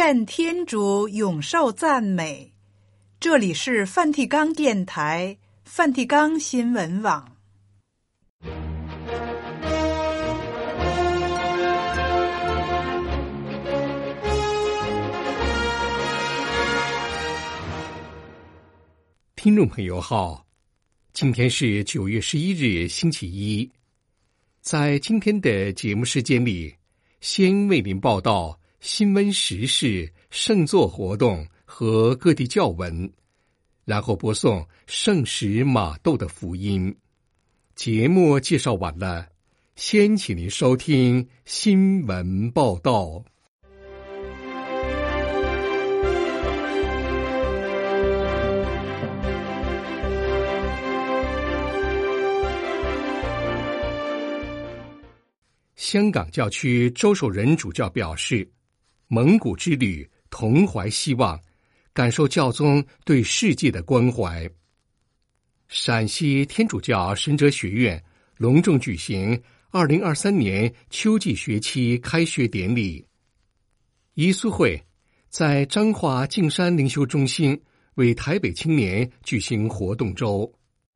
愿天主永受赞美。这里是梵蒂冈电台、梵蒂冈新闻网。 听众朋友好，今天是9月11日星期一。在今天的节目时间里，先为您报道新闻时事、圣座活动和各地教文，然后播送圣使马窦的福音。节目介绍完了，先请您收听新闻报道。香港教区周守仁主教表示，蒙古之旅同怀希望，感受教宗对世界的关怀。陕西天主教神哲学院隆重举行2023年秋季学期开学典礼。移苏会在彰化径山灵修中心为台北青年举行活动周。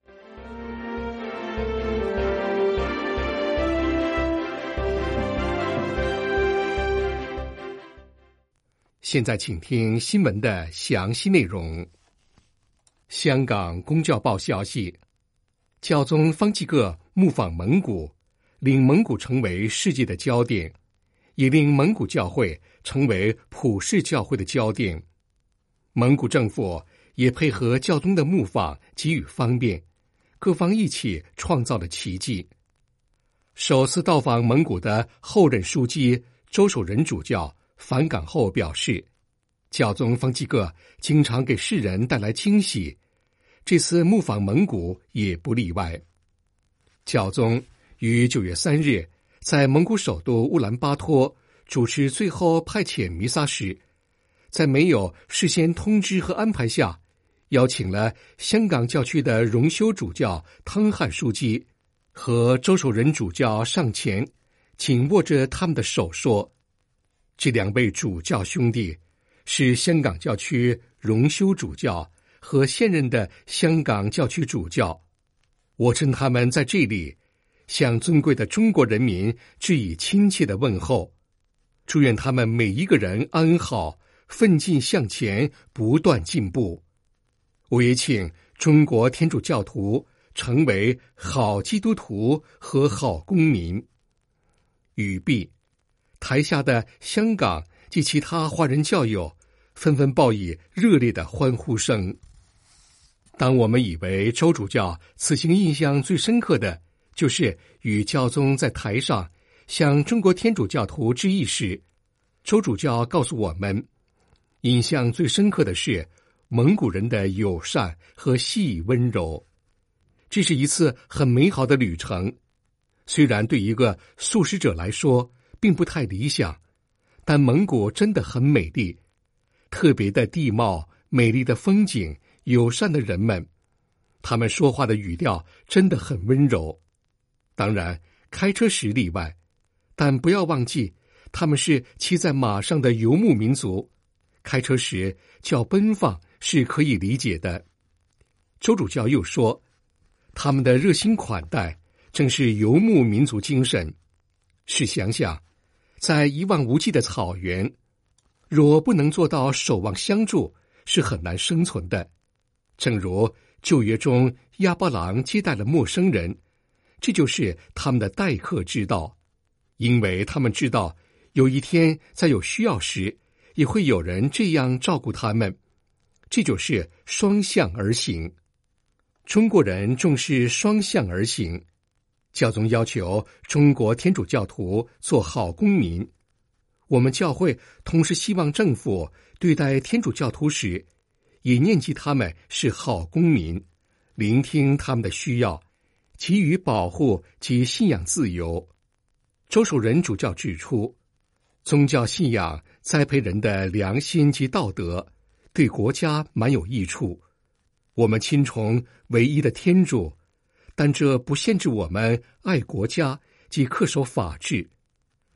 现在请听新闻的详细内容。香港公教报消息，教宗方济各牧访蒙古，令蒙古成为世界的焦点，也令蒙古教会成为普世教会的焦点。蒙古政府也配合教宗的牧访给予方便，各方一起创造了奇迹。首次到访蒙古的后任枢机周守仁主教返港后表示，教宗方济各经常给世人带来惊喜，这次牧访蒙古也不例外。教宗于9月3日在蒙古首都乌兰巴托主持最后派遣弥撒时，在没有事先通知和安排下，邀请了香港教区的荣休主教汤汉枢机和周守仁主教上前，紧握着他们的手说，这两位主教兄弟是香港教区荣休主教和现任的香港教区主教，我趁他们在这里向尊贵的中国人民致以亲切的问候，祝愿他们每一个人安好，奋进向前，不断进步。我也请中国天主教徒成为好基督徒和好公民。语毕，台下的香港及其他华人教友纷纷报以热烈的欢呼声。当我们以为周主教此行印象最深刻的就是与教宗在台上向中国天主教徒致意时，周主教告诉我们，印象最深刻的是蒙古人的友善和细温柔。这是一次很美好的旅程，虽然对一个素食者来说并不太理想，但蒙古真的很美丽，特别的地貌、美丽的风景、友善的人们，他们说话的语调真的很温柔。当然，开车时例外，但不要忘记，他们是骑在马上的游牧民族，开车时较奔放是可以理解的。周主教又说，他们的热心款待正是游牧民族精神。试想想，在一望无际的草原，若不能做到守望相助，是很难生存的。正如旧约中亚伯郎接待了陌生人，这就是他们的待客之道，因为他们知道有一天在有需要时，也会有人这样照顾他们。这就是双向而行。中国人重视双向而行，教宗要求中国天主教徒做好公民。我们教会同时希望政府对待天主教徒时，也念及他们是好公民，聆听他们的需要，给予保护及信仰自由。周守仁主教指出，宗教信仰栽培人的良心及道德，对国家蛮有益处。我们亲崇唯一的天主，但这不限制我们爱国家及恪守法治。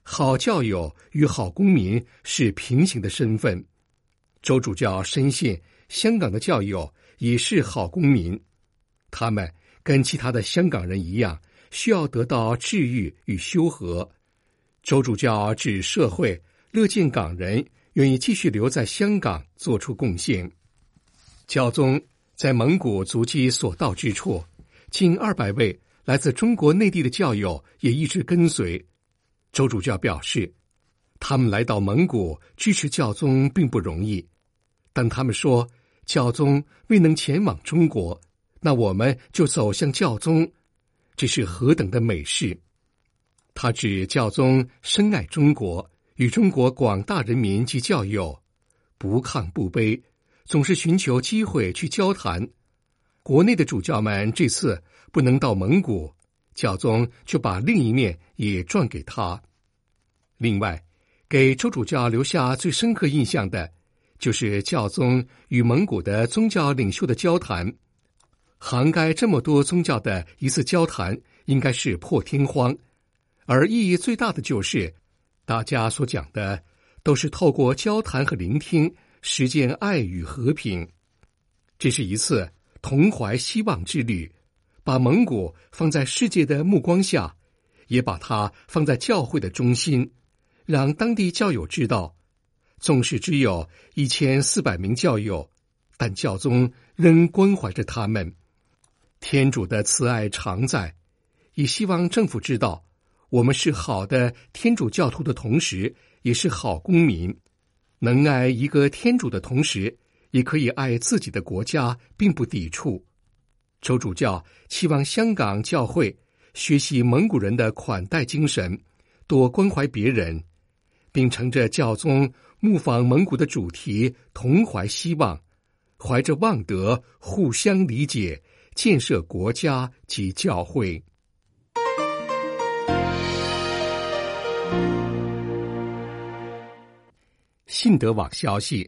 好教友与好公民是平行的身份。周主教深信香港的教友也是好公民，他们跟其他的香港人一样，需要得到治愈与修和。周主教指社会乐见港人愿意继续留在香港做出贡献。教宗在蒙古足迹所到之处，近200位来自中国内地的教友也一直跟随。周主教表示，他们来到蒙古支持教宗并不容易，但他们说教宗未能前往中国，那我们就走向教宗，这是何等的美事。他指教宗深爱中国，与中国广大人民及教友不亢不卑，总是寻求机会去交谈。国内的主教们这次不能到蒙古，教宗就把另一面也转给他。另外，给周主教留下最深刻印象的就是教宗与蒙古的宗教领袖的交谈。涵盖这么多宗教的一次交谈应该是破天荒，而意义最大的就是大家所讲的都是透过交谈和聆听实践爱与和平。这是一次同怀希望之旅，把蒙古放在世界的目光下，也把它放在教会的中心，让当地教友知道，纵使只有1400名教友，但教宗仍关怀着他们。天主的慈爱常在，也希望政府知道，我们是好的天主教徒的同时，也是好公民，能爱一个天主的同时，也可以爱自己的国家，并不抵触。周主教期望香港教会学习蒙古人的款待精神，多关怀别人，并乘着教宗牧访蒙古的主题，同怀希望，怀着望德，互相理解，建设国家及教会。信德网消息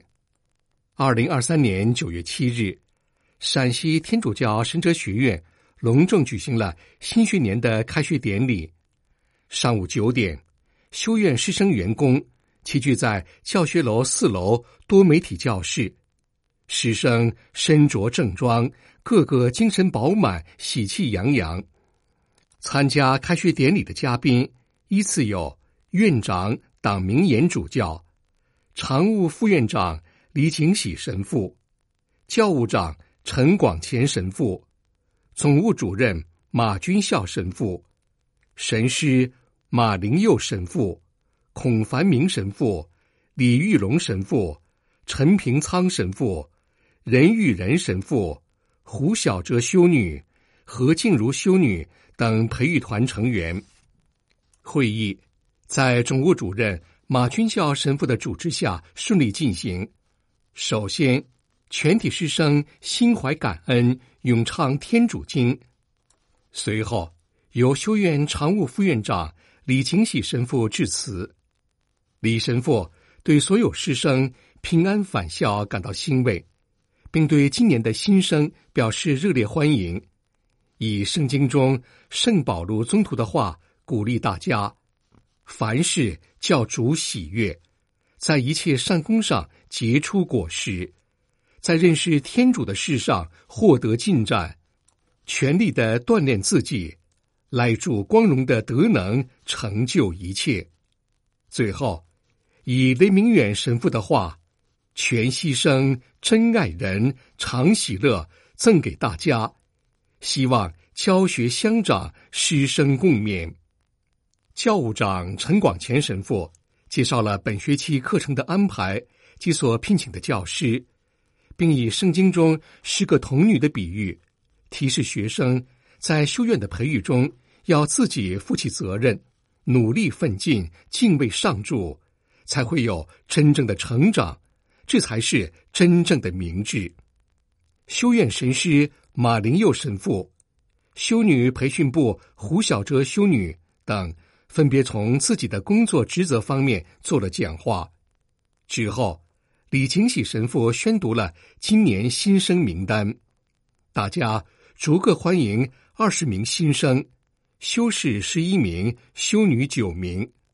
，2023年9月7日，陕西天主教神哲学院隆重举行了新学年的开学典礼。上午9点，修院师生员工齐聚在教学楼4楼多媒体教室，师生身着正装，个个精神饱满，喜气洋洋。参加开学典礼的嘉宾依次有院长党明言主教、常务副院长李景喜神父、教务长陈广乾神父、总务主任马君孝神父、神师马灵佑神父、孔繁明神父、李玉龙神父、陈平仓神父、任玉仁神父、胡小哲修女、何静茹修女等培育团成员。会议在总务主任马君孝神父的主持下顺利进行。首先，全体师生心怀感恩，咏唱天主经。随后，由修院常务副院长李景喜神父致辞。李神父对所有师生平安返校感到欣慰，并对今年的新生表示热烈欢迎，以圣经中圣保禄宗徒的话鼓励大家，凡事叫主喜悦，在一切善功上结出果实，在认识天主的事上获得进展，全力地锻炼自己，赖助光荣的德能成就一切。最后，以雷明远神父的话，全牺牲，真爱人，常喜乐，赠给大家，希望教学相长，师生共勉。教务长陈广乾神父介绍了本学期课程的安排及所聘请的教师，并以圣经中10个童女的比喻，提示学生在修院的培育中要自己负起责任，努力奋进，敬畏上主，才会有真正的成长，这才是真正的明智。修院神师马灵佑神父、修女培训部胡小哲修女等分别从自己的工作职责方面做了讲话。之后，李景喜神父宣读了今年新生名单，大家逐个欢迎20名新生，修士11名，修女9名。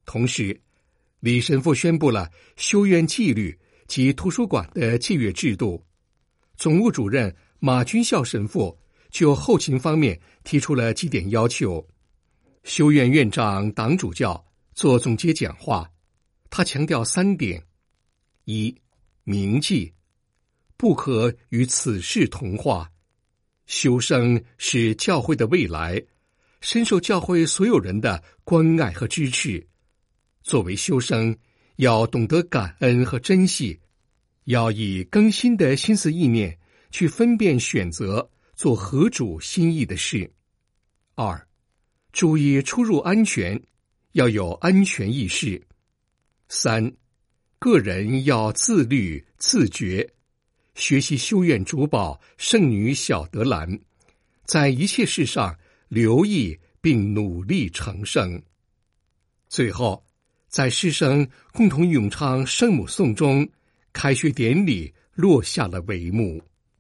同时，李神父宣布了修院纪律及图书馆的借阅制度。总务主任马君孝神父就后勤方面提出了几点要求。修院院长党主教做总结讲话，他强调3点：一、铭记，不可与此事同化。修生是教会的未来，深受教会所有人的关爱和支持。作为修生，要懂得感恩和珍惜，要以更新的心思意念去分辨选择做合主心意的事。2、注意出入安全，要有安全意识。3、个人要自律自觉，学习修院主保圣女小德兰，在一切事上留意并努力成圣。最后，在师生共同咏唱圣母颂中，开学典礼落下了帷幕。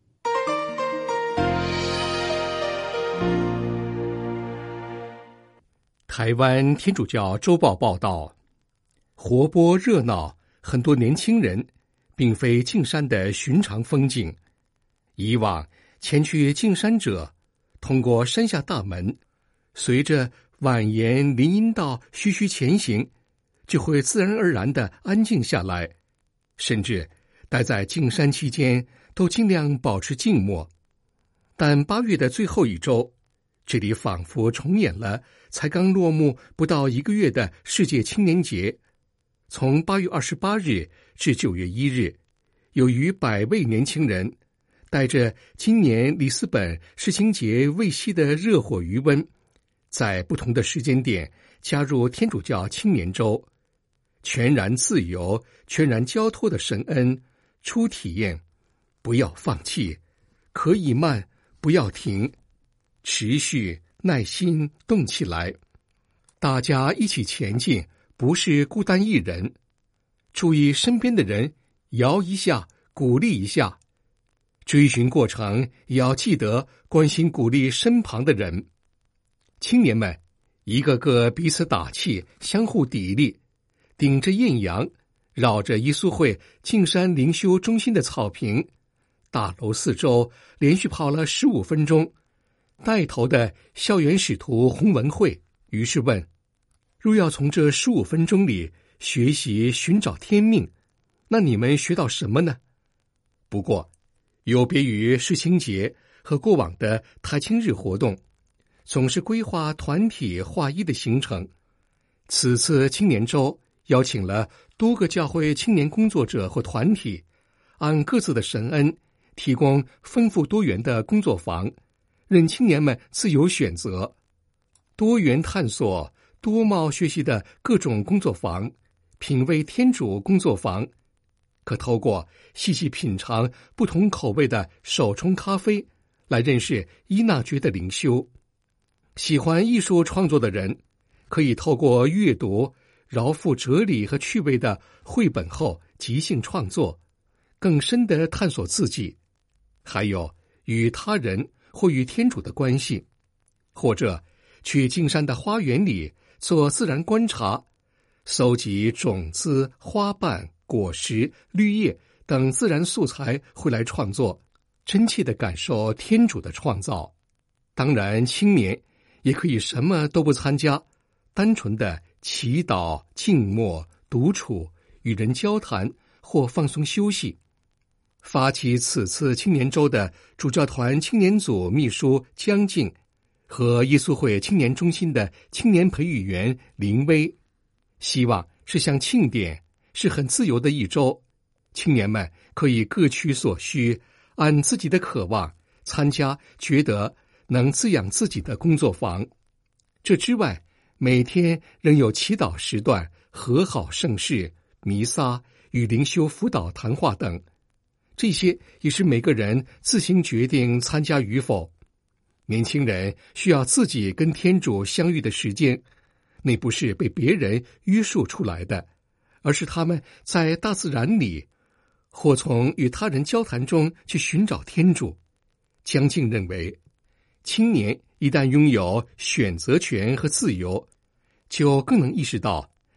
台湾天主教周报报道，活泼热闹，很多年轻人，并非进山的寻常风景。以往前去进山者，通过山下大门，随着蜿蜒林荫道徐徐前行，就会自然而然地安静下来，甚至待在进山期间都尽量保持静默。但8月的最后一周，这里仿佛重演了才刚落幕不到1个月的世界青年节。从8月28日至9月1日，有逾100位年轻人带着今年里斯本世青节未熄的热火余温，在不同的时间点加入天主教青年周。全然自由、全然交托的神恩初体验，不要放弃，可以慢，不要停，持续耐心动起来，大家一起前进，不是孤单一人。注意身边的人，摇一下，鼓励一下。追寻过程也要记得关心鼓励身旁的人。青年们一个个彼此打气，相互砥砺，顶着艳阳，绕着耶稣会进山灵修中心的草坪，大楼4周连续跑了15分钟。带头的校园使徒洪文慧于是问，若要从这15分钟里学习寻找天命，那你们学到什么呢？不过有别于世青节和过往的台青日活动，总是规划团体划一的行程，此次青年周邀请了多个教会青年工作者或团体，按各自的神恩提供丰富多元的工作坊，任青年们自由选择。多元探索、多貌学习的各种工作坊，品味天主工作坊，可透过细细品尝不同口味的手冲咖啡，来认识依纳爵的灵修。喜欢艺术创作的人，可以透过阅读饶富哲理和趣味的绘本后即兴创作，更深地探索自己，还有与他人或与天主的关系，或者去进山的花园里做自然观察，搜集种子、花瓣、果实、绿叶等自然素材回来创作，真切地感受天主的创造。当然，青年也可以什么都不参加，单纯的祈祷、静默、独处、与人交谈或放松休息。发起此次青年周的主教团青年组秘书江静和耶稣会青年中心的青年培育员林威，希望是项庆典，是很自由的一周，青年们可以各取所需，按自己的渴望参加觉得能滋养自己的工作坊。这之外，每天仍有祈祷时段、和好盛事、弥撒与灵修辅导谈话等，这些也是每个人自行决定参加与否。年轻人需要自己跟天主相遇的时间，那不是被别人约束出来的，而是他们在大自然里或从与他人交谈中去寻找天主。江静认为，青年一旦拥有选择权和自由，就更能意识到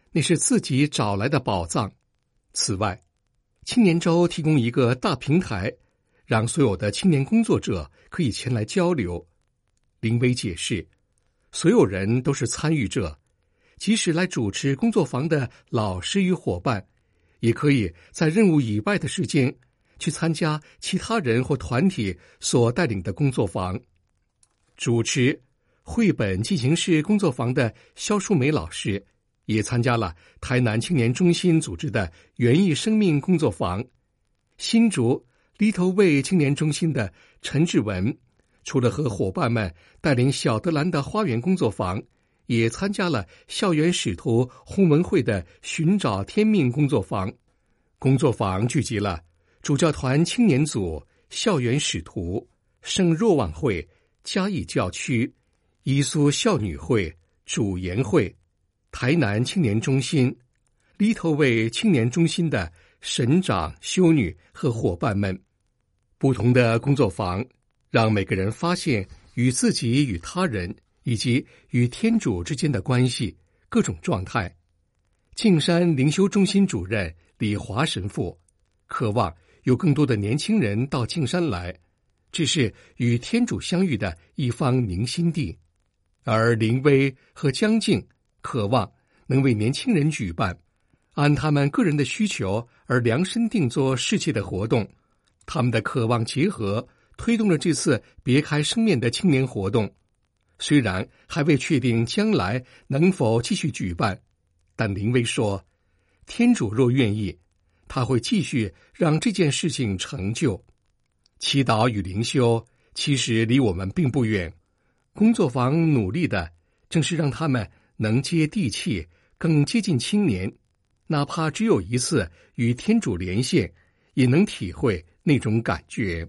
那是自己找来的宝藏。此外，青年周提供一个大平台，让所有的青年工作者可以前来交流。林威解释，所有人都是参与者，即使来主持工作坊的老师与伙伴，也可以在任务以外的时间去参加其他人或团体所带领的工作坊。主持绘本进行式工作坊的肖淑梅老师也参加了台南青年中心组织的园艺生命工作坊。新竹Little Way青年中心的陈志文，除了和伙伴们带领小德兰的花园工作坊，也参加了校园使徒洪文会的寻找天命工作坊。工作坊聚集了主教团青年组、校园使徒、圣若望会、嘉义教区、伊苏孝女会、主研会、台南青年中心、Little Way青年中心的神长、修女和伙伴们。不同的工作坊让每个人发现与自己与他人以及与天主之间的关系各种状态。径山灵修中心主任李华神父渴望有更多的年轻人到径山来，这是与天主相遇的一方明心地。而林威和江静渴望能为年轻人举办按他们个人的需求而量身定做世界的活动。他们的渴望结合推动了这次别开生面的青年活动。虽然还未确定将来能否继续举办，但林威说，天主若愿意，他会继续让这件事情成就。祈祷与灵修其实离我们并不远，工作坊努力的正是让他们能接地气，更接近青年，哪怕只有一次与天主连线，也能体会那种感觉。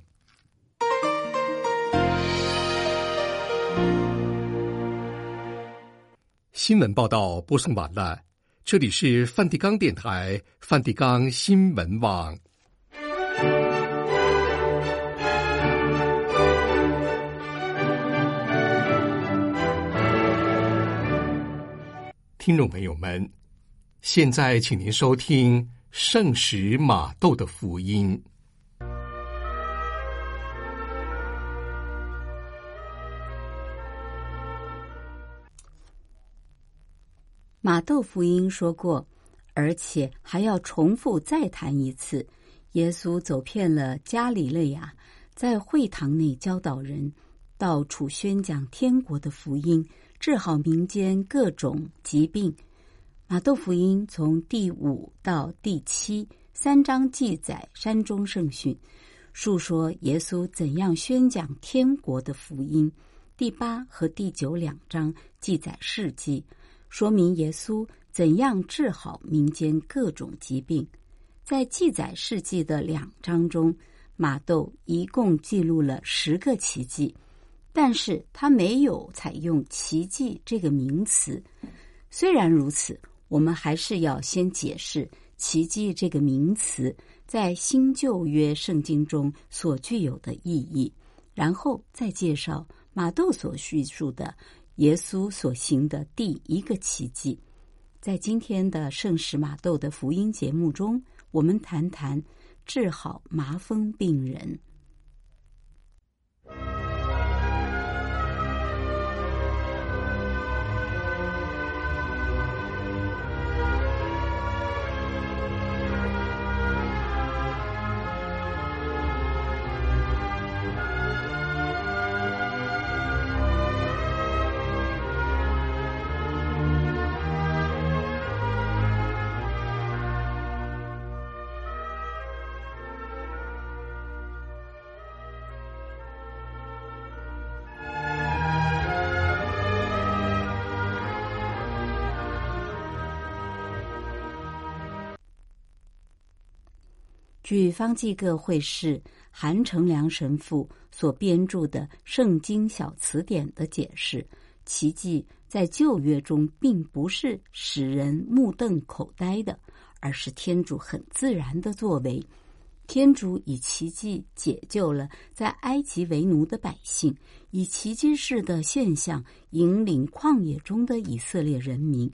新闻报道播送完了，这里是梵蒂冈电台梵蒂冈新闻网。听众朋友们，现在请您收听圣使马窦的福音。 马窦福音说过，而且还要重复再谈一次，耶稣走遍了加里肋亚，在会堂内教导人，到处宣讲天国的福音，治好民间各种疾病。马窦福音从第5到第7 3章记载山中圣训，述说耶稣怎样宣讲天国的福音。第8和第9 2章记载事迹，说明耶稣怎样治好民间各种疾病。在记载事迹的2章中，马窦一共记录了10个奇迹，但是他没有采用奇迹这个名词。虽然如此，我们还是要先解释奇迹这个名词在新旧约圣经中所具有的意义，然后再介绍马窦所叙述的耶稣所行的第一个奇迹。在今天的圣使马窦的福音节目中，我们谈谈治好麻风病人。据方济各会士韩成良神父所编著的《圣经小词典》的解释，奇迹在旧约中并不是使人目瞪口呆的，而是天主很自然的作为。天主以奇迹解救了在埃及为奴的百姓，以奇迹式的现象引领旷野中的以色列人民，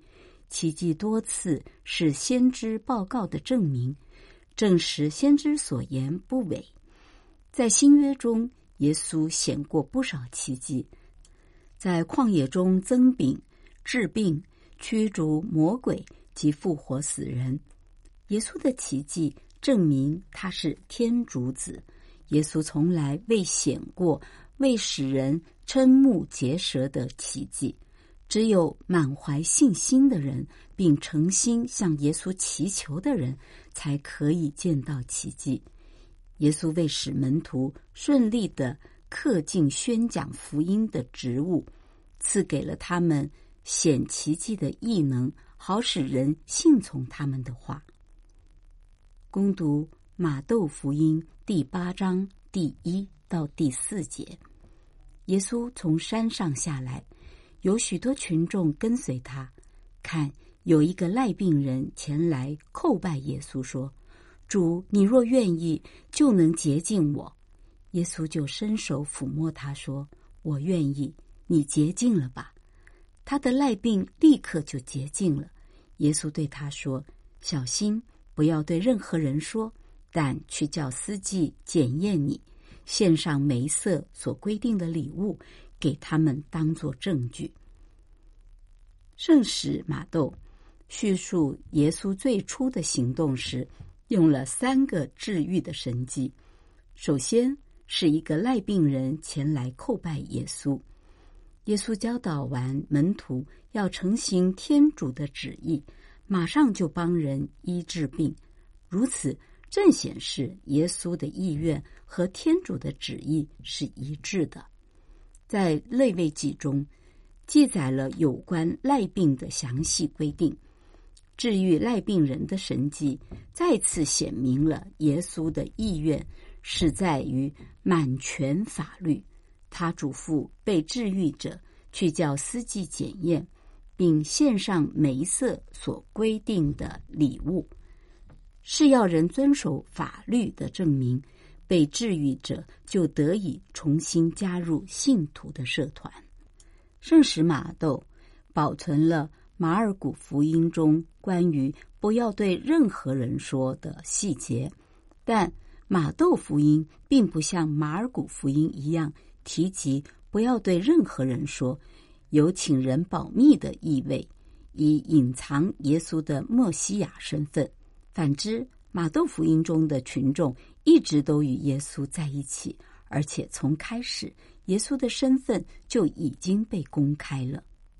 奇迹多次是先知报告的证明，证实先知所言不伪。在新约中，耶稣显过不少奇迹，在旷野中增饼、治病、驱逐魔鬼及复活死人。耶稣的奇迹证明他是天主子。耶稣从来未显过为使人瞠目结舌的奇迹，只有满怀信心的人并诚心向耶稣祈求的人才可以见到奇迹。耶稣为使门徒顺利地恪尽宣讲福音的职务，赐给了他们显奇迹的异能，好使人信从他们的话。恭读马窦福音第8章第1到第4节。耶稣从山上下来，有许多群众跟随他。看，有一个癩病人前来叩拜耶稣说：主，你若愿意，就能洁净我。耶稣就伸手抚摸他说：我愿意，你洁净了吧。他的癩病立刻就洁净了。耶稣对他说：小心，不要对任何人说，但去叫司祭检验你，献上梅瑟所规定的礼物，给他们当作证据。圣史马窦叙述耶稣最初的行动时，用了3个治愈的神迹。首先是一个癩病人前来叩拜耶稣，耶稣教导完门徒要承行天主的旨意，马上就帮人医治病。如此正显示耶稣的意愿和天主的旨意是一致的。在利未记中记载了有关癩病的详细规定，治愈癩病人的神迹再次显明了耶稣的意愿是在于满全法律。他嘱咐被治愈者去叫司祭检验，并献上梅瑟所规定的礼物，是要人遵守法律的证明。被治愈者就得以重新加入信徒的社团。圣史马窦保存了马尔谷福音中关于不要对任何人说的细节，但马窦福音并不像马尔谷福音一样提及不要对任何人说，有请人保密的意味，以隐藏耶稣的默西亚身份。反之，马窦福音中的群众一直都与耶稣在一起，而且从开始，耶稣的身份就已经被公开了。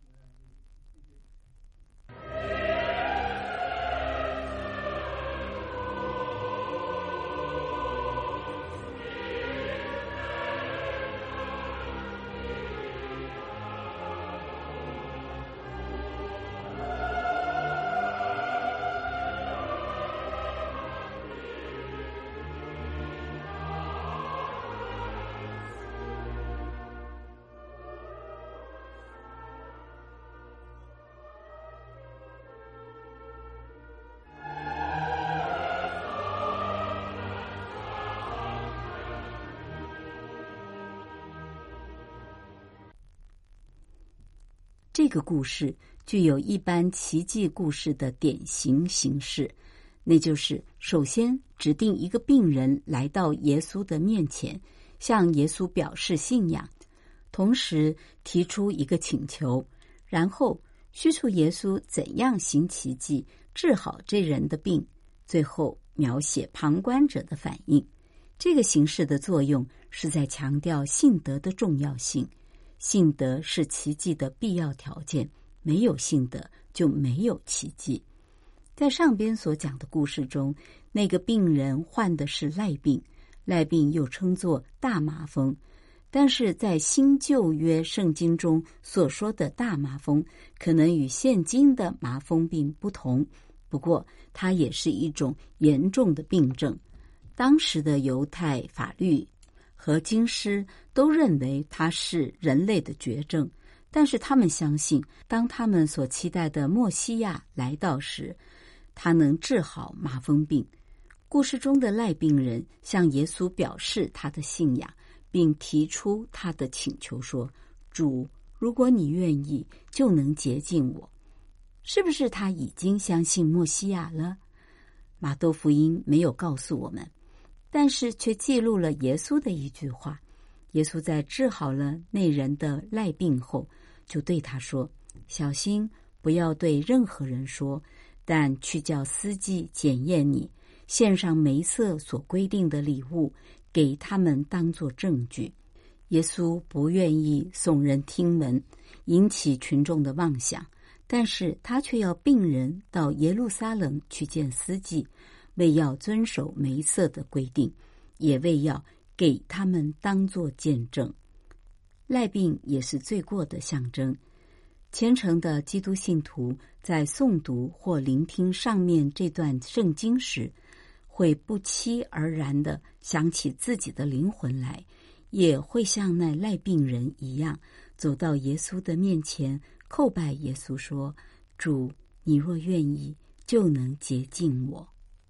这个故事具有一般奇迹故事的典型形式，那就是首先指定一个病人来到耶稣的面前，向耶稣表示信仰，同时提出一个请求，然后叙述耶稣怎样行奇迹治好这人的病，最后描写旁观者的反应。这个形式的作用是在强调信德的重要性。信德是奇迹的必要条件，没有信德就没有奇迹。在上边所讲的故事中，那个病人患的是癩病，癩病又称作大麻风。但是在新旧约圣经中所说的大麻风，可能与现今的麻风病不同，不过它也是一种严重的病症。当时的犹太法律和经师都认为它是人类的绝症，但是他们相信，当他们所期待的默西亚来到时，他能治好麻风病。故事中的癩病人向耶稣表示他的信仰，并提出他的请求说：主，如果你愿意，就能洁净我。 是不是他已经相信默西亚了？马窦福音没有告诉我们，但是却记录了耶稣的一句话。耶稣在治好了那人的赖病后，就对他说：小心，不要对任何人说，但去叫司机检验你，献上梅瑟所规定的礼物，给他们当作证据。耶稣不愿意耸人听闻，引起群众的妄想，但是他却要病人到耶路撒冷去见司祭，为要遵守梅瑟的规定，也为要给他们当作见证。赖病也是罪过的象征。虔诚的基督信徒在诵读或聆听上面这段圣经时，会不期而然地想起自己的灵魂来，也会像那赖病人一样，走到耶稣的面前，叩拜耶稣说：主，你若愿意，就能洁净我。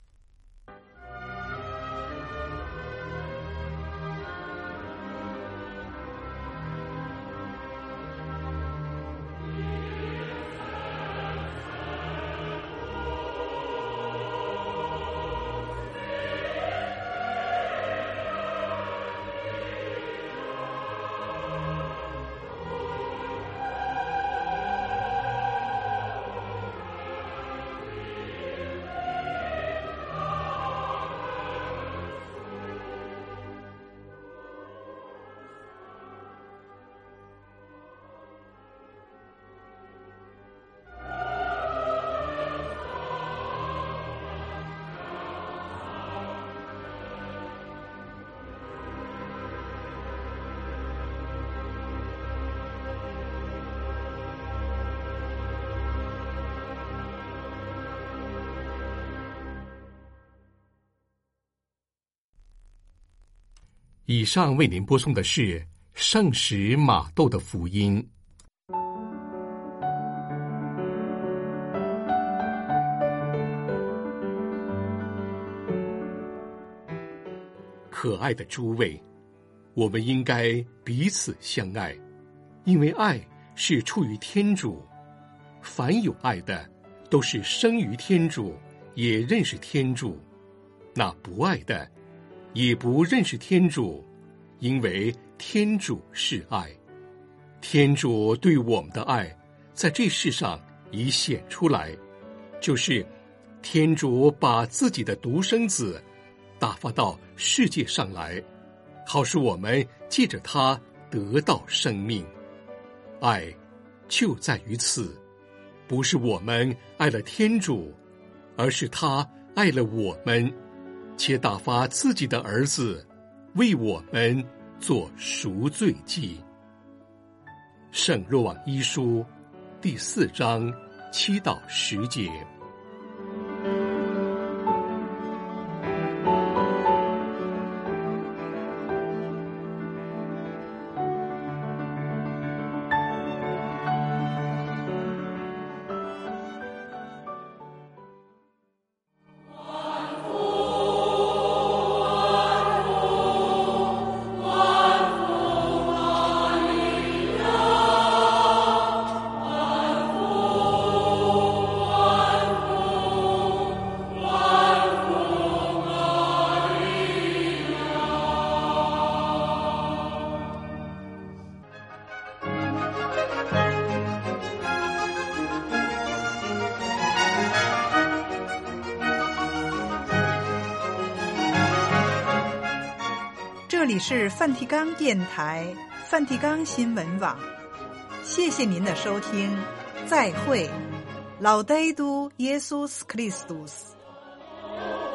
以上为您播送的是圣史马窦的福音。可爱的诸位，我们应该彼此相爱，因为爱是出于天主。凡有爱的，都是生于天主，也认识天主。那不爱的，也不认识天主，因为天主是爱。天主对我们的爱，在这世上已显出来，就是天主把自己的独生子打发到世界上来，好使我们借着他得到生命。爱就在于此，不是我们爱了天主，而是他爱了我们，且打发自己的儿子为我们做赎罪祭。圣若望一书第4章7到10节。 这里是梵蒂冈电台梵蒂冈新闻网，谢谢您的收听，再会。Laudetur Jesus Christus。